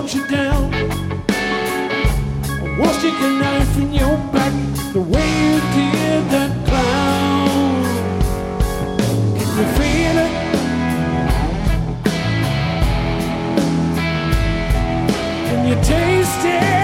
brought you down. I won't stick a knife in your back the way you did that clown. Can you feel it? Can you taste it?